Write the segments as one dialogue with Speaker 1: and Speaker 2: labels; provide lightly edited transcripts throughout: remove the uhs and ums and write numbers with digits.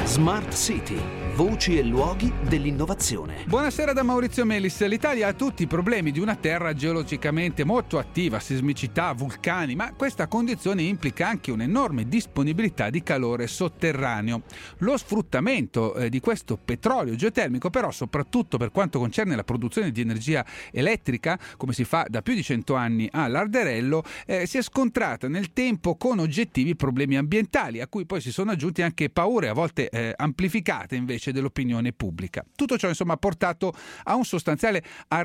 Speaker 1: Smart City, voci e luoghi dell'innovazione.
Speaker 2: Buonasera da Maurizio Melis. L'Italia ha tutti i problemi di una terra geologicamente molto attiva, sismicità, vulcani, ma questa condizione implica anche un'enorme disponibilità di calore sotterraneo. Lo sfruttamento di questo petrolio geotermico, però, soprattutto per quanto concerne la produzione di energia elettrica, come si fa da più di 100 anni all'Arderello, si è scontrata nel tempo con oggettivi problemi ambientali, a cui poi si sono aggiunti anche paure, a volte amplificate invece dell'opinione pubblica. Tutto ciò insomma ha portato a un sostanziale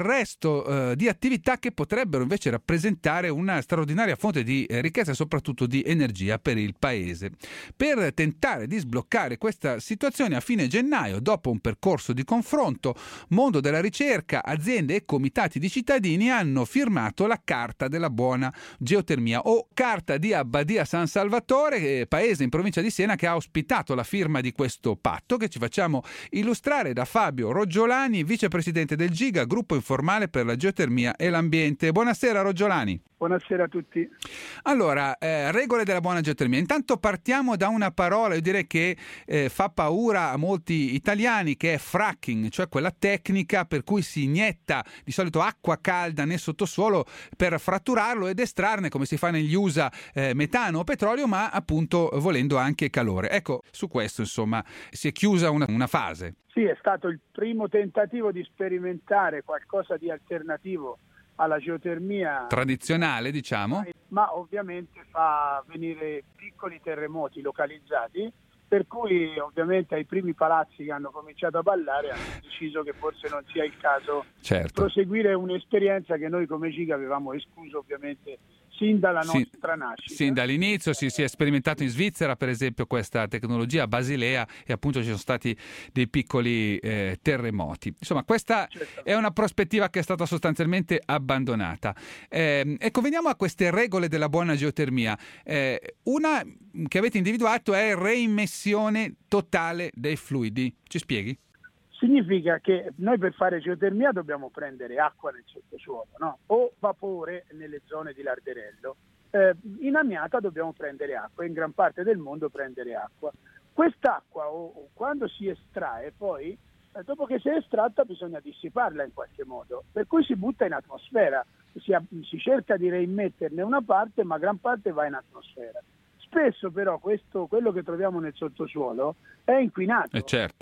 Speaker 2: arresto di attività che potrebbero invece rappresentare una straordinaria fonte di ricchezza e soprattutto di energia per il paese. Per tentare di sbloccare questa situazione, a fine gennaio, dopo un percorso di confronto, mondo della ricerca, aziende e comitati di cittadini hanno firmato la Carta della Buona Geotermia, o Carta di Abbadia San Salvatore, paese in provincia di Siena che ha ospitato la firma di questo patto, che ci facciamo illustrare da Fabio Roggiolani, vicepresidente del GIGA, gruppo informale per la geotermia e l'ambiente. Buonasera Roggiolani.
Speaker 3: Buonasera a tutti.
Speaker 2: Allora, regole della buona geotermia. Intanto partiamo da una parola, io direi che fa paura a molti italiani, che è fracking, cioè quella tecnica per cui si inietta di solito acqua calda nel sottosuolo per fratturarlo ed estrarne, come si fa negli USA, metano o petrolio, ma appunto volendo anche calore. Ecco, su questo insomma si è chiusa una fase.
Speaker 3: Sì, è stato il primo tentativo di sperimentare qualcosa di alternativo alla geotermia
Speaker 2: tradizionale, diciamo,
Speaker 3: ma ovviamente fa venire piccoli terremoti localizzati, per cui ovviamente ai primi palazzi che hanno cominciato a ballare hanno deciso che forse non sia il caso di proseguire un'esperienza che noi come GIGA avevamo escluso ovviamente sin dalla nostra nascita.
Speaker 2: Sin dall'inizio si è sperimentato in Svizzera, per esempio, questa tecnologia a Basilea, e appunto ci sono stati dei piccoli terremoti. Insomma, questa è una prospettiva che è stata sostanzialmente abbandonata. Ecco, veniamo a queste regole della buona geotermia. Una che avete individuato è reimmissione totale dei fluidi. Ci spieghi?
Speaker 3: Significa che noi per fare geotermia dobbiamo prendere acqua nel sottosuolo, no? O vapore nelle zone di Larderello. In Amiata dobbiamo prendere acqua, in gran parte del mondo prendere acqua. Quest'acqua quando si estrae poi, dopo che si è estratta bisogna dissiparla in qualche modo, per cui si butta in atmosfera, si cerca di reimmetterne una parte, ma gran parte va in atmosfera. Spesso però quello che troviamo nel sottosuolo è inquinato,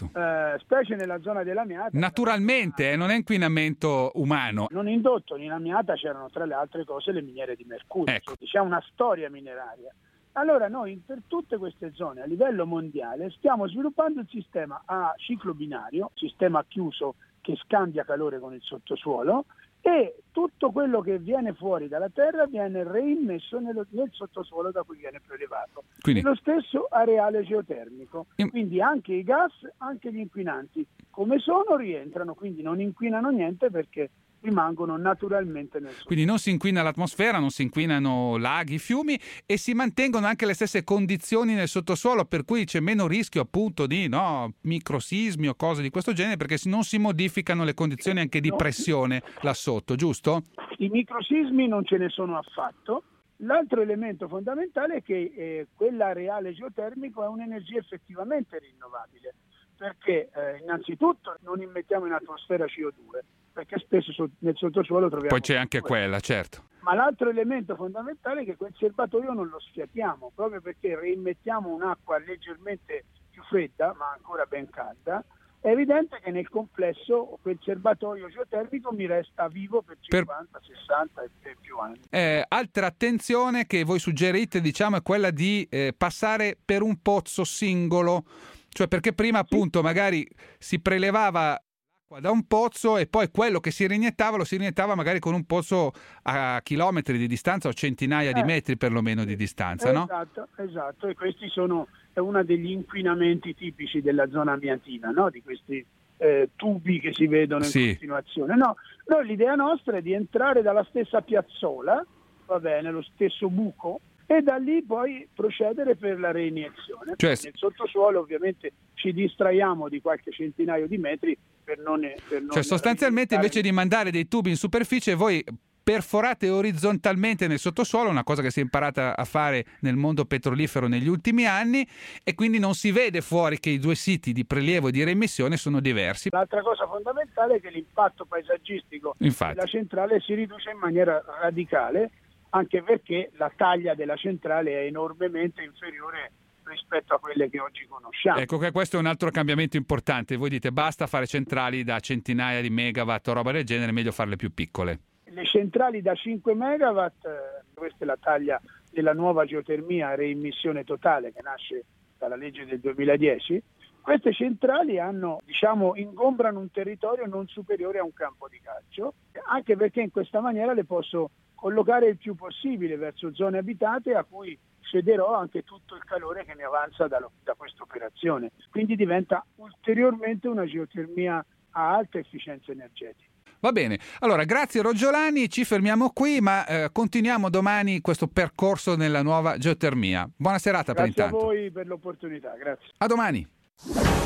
Speaker 3: specie nella zona dell'Amiata.
Speaker 2: Naturalmente, non è inquinamento umano.
Speaker 3: Non indotto, in Amiata c'erano tra le altre cose le miniere di mercurio,
Speaker 2: ecco.
Speaker 3: C'è una storia mineraria. Allora noi per tutte queste zone a livello mondiale stiamo sviluppando il sistema a ciclo binario, sistema chiuso che scambia calore con il sottosuolo, e tutto quello che viene fuori dalla terra viene reimmesso nel sottosuolo da cui viene prelevato. Quindi lo stesso areale geotermico, quindi anche i gas, anche gli inquinanti come sono rientrano, quindi non inquinano niente perché rimangono naturalmente nel sottosuolo.
Speaker 2: Quindi non si inquina l'atmosfera, non si inquinano laghi, fiumi, e si mantengono anche le stesse condizioni nel sottosuolo, per cui c'è meno rischio appunto di microsismi o cose di questo genere, perché non si modificano le condizioni anche di pressione là sotto, giusto?
Speaker 3: I microsismi non ce ne sono affatto. L'altro elemento fondamentale è che quell'areale geotermico è un'energia effettivamente rinnovabile, perché innanzitutto non immettiamo in atmosfera CO2, perché spesso nel sottosuolo troviamo...
Speaker 2: Poi c'è anche quella, certo.
Speaker 3: Ma l'altro elemento fondamentale è che quel serbatoio non lo sfiatiamo, proprio perché reimmettiamo un'acqua leggermente più fredda, ma ancora ben calda. È evidente che nel complesso quel serbatoio geotermico mi resta vivo per 50, 60 e più anni.
Speaker 2: Altra attenzione che voi suggerite, diciamo, è quella di passare per un pozzo singolo, cioè perché prima appunto magari si prelevava da un pozzo e poi quello che si reiniettava magari con un pozzo a chilometri di distanza o centinaia di metri perlomeno di distanza, no?
Speaker 3: Esatto, e questi è uno degli inquinamenti tipici della zona amiatina, no? Di questi tubi che si vedono in continuazione. No, l'idea nostra è di entrare dalla stessa piazzola, va bene, lo stesso buco, e da lì poi procedere per la reiniezione. Nel sottosuolo ovviamente ci distraiamo di qualche centinaio di metri per non
Speaker 2: cioè sostanzialmente invece di mandare dei tubi in superficie voi perforate orizzontalmente nel sottosuolo, una cosa che si è imparata a fare nel mondo petrolifero negli ultimi anni, e quindi non si vede fuori che i due siti di prelievo e di reimmissione sono diversi.
Speaker 3: L'altra cosa fondamentale è che l'impatto paesaggistico della centrale si riduce in maniera radicale, anche perché la taglia della centrale è enormemente inferiore rispetto a quelle che oggi conosciamo.
Speaker 2: Ecco che questo è un altro cambiamento importante. Voi dite basta fare centrali da centinaia di megawatt o roba del genere, è meglio farle più piccole.
Speaker 3: Le centrali da 5 megawatt, questa è la taglia della nuova geotermia a reimmissione totale che nasce dalla legge del 2010. Queste centrali ingombrano un territorio non superiore a un campo di calcio, anche perché in questa maniera le posso collocare il più possibile verso zone abitate a cui cederò anche tutto il calore che mi avanza da questa operazione. Quindi diventa ulteriormente una geotermia a alta efficienza energetica.
Speaker 2: Va bene, allora grazie Rogiolani, ci fermiamo qui, ma continuiamo domani questo percorso nella nuova geotermia. Buona serata per intanto.
Speaker 3: Grazie a voi per l'opportunità, grazie.
Speaker 2: A domani.